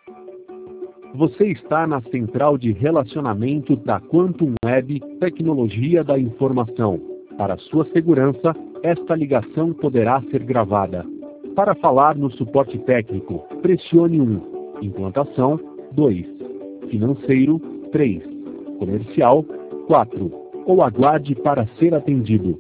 Você está na central de relacionamento da Quantum Web Tecnologia da Informação. Para sua segurança, esta ligação poderá ser gravada. Para falar no suporte técnico, pressione 1. Implantação, 2. Financeiro, 3. Comercial, 4. Ou aguarde para ser atendido.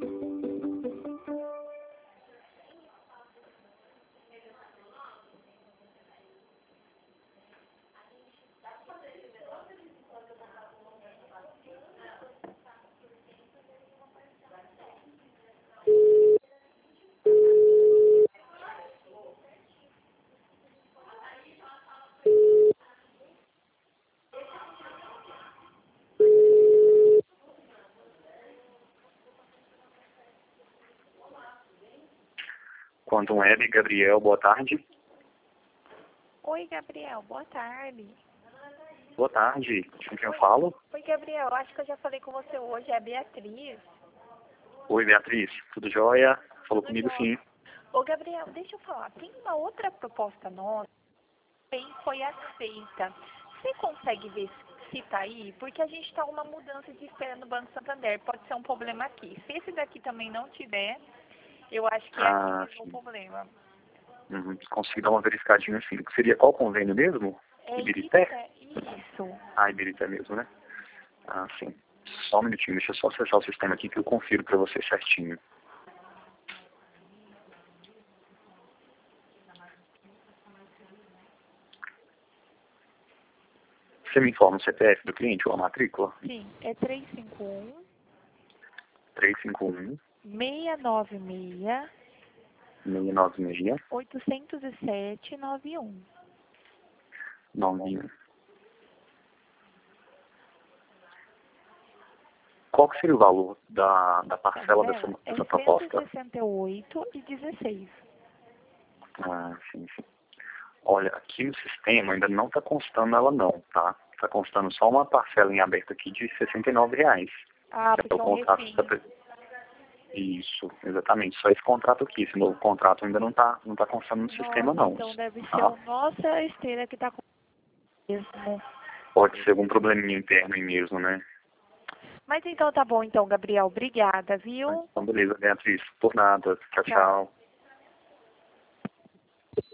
Quantum Web, Gabriel, boa tarde. Oi, Gabriel, boa tarde. Boa tarde, com quem eu falo? Oi, Gabriel, acho que eu já falei com você hoje, é a Beatriz. Oi, Beatriz, tudo jóia? Falou Tudo comigo jóia. sim. Ô, Gabriel, deixa eu falar, tem uma outra proposta nossa que foi aceita. Você consegue ver se tá aí? Porque a gente está uma mudança de espera no Banco Santander, pode ser um problema aqui. Se esse daqui também não tiver, eu acho que é aqui mesmo o Sim. problema. Consegui dar uma verificadinha assim. Seria qual convênio mesmo? É Ibirité? isso. Ibirité mesmo, né? Sim. Só um minutinho, deixa eu só acessar o sistema aqui que eu confiro para você certinho. Você me informa o CPF do cliente ou a matrícula? Sim, é 351 351 696 696 807 91. 91. Qual que seria o valor da parcela dessa É proposta? 168,16. Sim. Olha, aqui no sistema ainda não está constando ela não, tá? Está constando só uma parcela em aberto aqui de R$69. Porque o contrato Isso, exatamente. Só esse contrato aqui. Esse novo contrato ainda não está constando no sistema não. Então deve ser a nossa esteira que está com mesmo. Pode ser algum probleminha interno aí mesmo, né? Mas então tá bom então, Gabriel. Obrigada, viu? Então beleza, Beatriz. Por nada. Tchau, tchau.